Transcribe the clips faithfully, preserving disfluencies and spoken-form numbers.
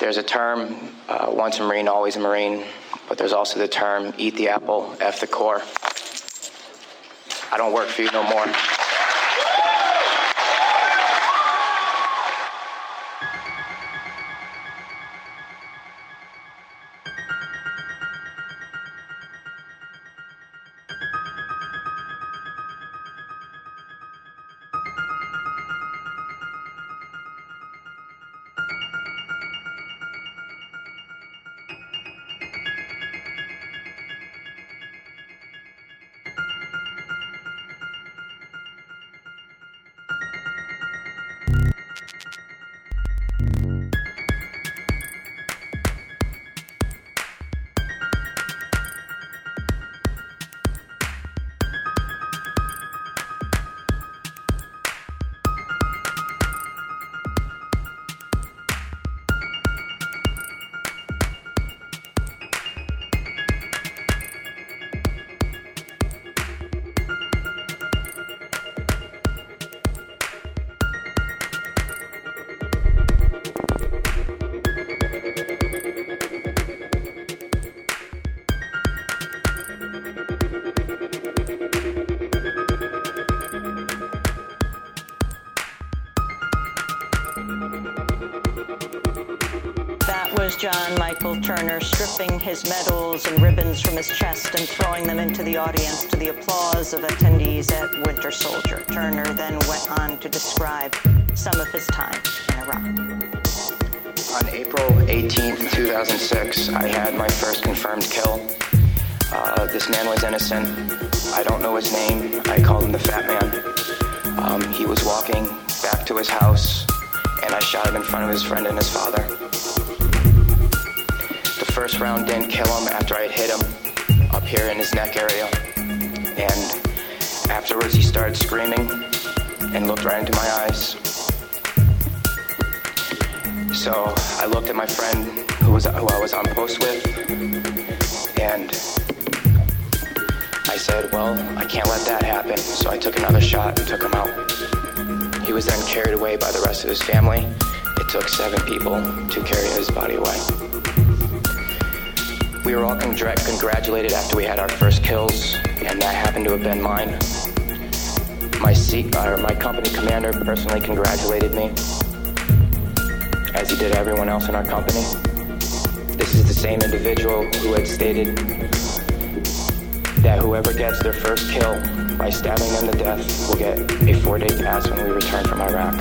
There's a term, uh, once a Marine, always a Marine, but there's also the term, eat the apple, F the core. I don't work for you no more. Was John Michael Turner stripping his medals and ribbons from his chest and throwing them into the audience to the applause of attendees at Winter Soldier. Turner then went on to describe some of his time in Iraq. On April eighteenth, two thousand six, I had my first confirmed kill. Uh, this man was innocent. I don't know his name. I called him the Fat Man. Um, he was walking back to his house, and I shot him in front of his friend and his father. The first round didn't kill him after I had hit him up here in his neck area. And afterwards he started screaming and looked right into my eyes. So I looked at my friend who was who I was on post with, and I said, well, I can't let that happen. So I took another shot and took him out. He was then carried away by the rest of his family. It took seven people to carry his body away. We were all congr- congratulated after we had our first kills, and that happened to have been mine. My C- uh, my company commander personally congratulated me, as he did everyone else in our company. This is the same individual who had stated that whoever gets their first kill by stabbing them to death will get a four-day pass when we return from Iraq.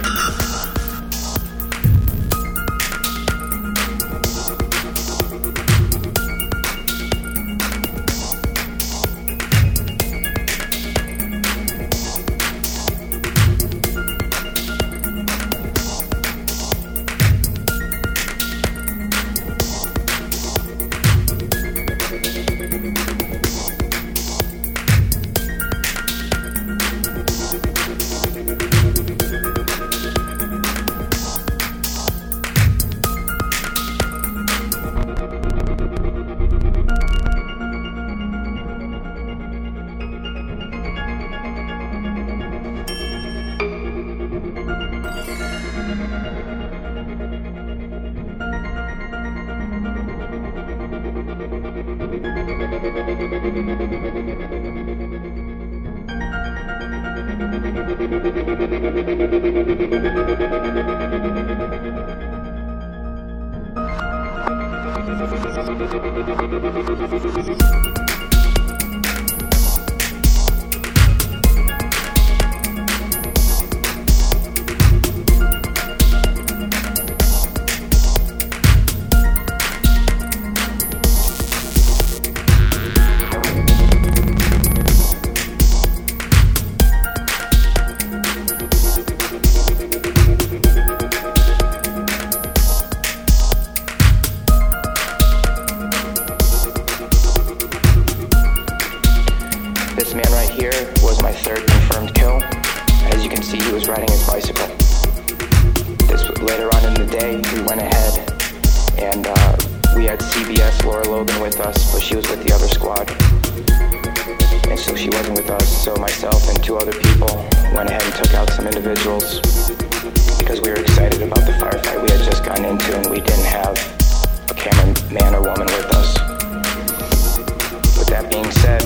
This man right here was my third confirmed kill. As you can see, he was riding his bicycle. This later on in the day, we went ahead and uh, we had C B S Laura Logan with us, but she was with the other squad. And so she wasn't with us, so myself and two other people went ahead and took out some individuals because we were excited about the firefight we had just gotten into, and we didn't have man or woman with us. With that being said,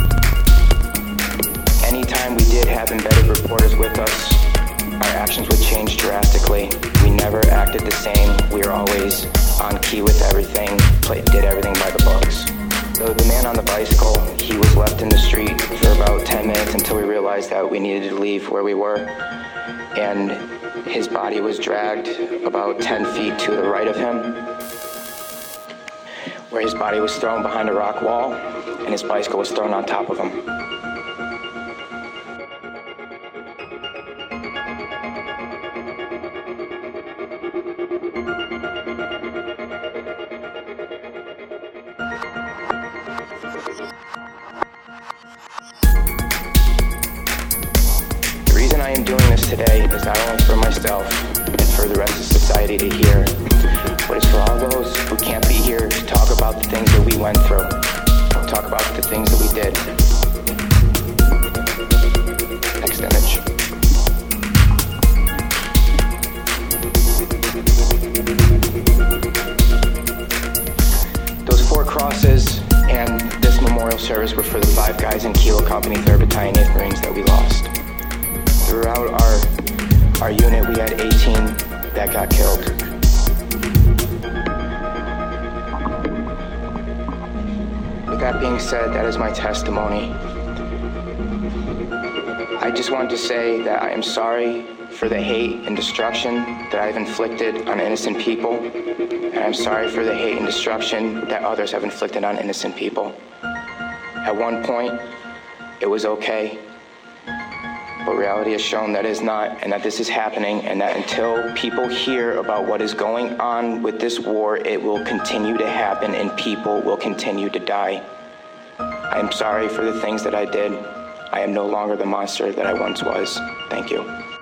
anytime we did have embedded reporters with us, our actions would change drastically. We never acted the same. We were always on key with everything, played, did everything by the books. So the man on the bicycle, he was left in the street for about ten minutes until we realized that we needed to leave where we were. And his body was dragged about ten feet to the right of him, where his body was thrown behind a rock wall and his bicycle was thrown on top of him. The reason I am doing this today is not only for myself and for the rest of society to hear, but it's for all those who can't be here to talk about the things that we went through, talk about the things that we did. Next image. Those four crosses and this memorial service were for the five guys in Kilo Company, third Battalion, eighth Marines that we lost. Throughout our, our unit, we had eighteen that got killed. With that being said, that is my testimony. I just want to say that I am sorry for the hate and destruction that I've inflicted on innocent people, and I'm sorry for the hate and destruction that others have inflicted on innocent people. At one point, it was okay, but reality has shown that is not, and that this is happening, and that until people hear about what is going on with this war, it will continue to happen and people will continue to die. I am sorry for the things that I did. I am no longer the monster that I once was. Thank you.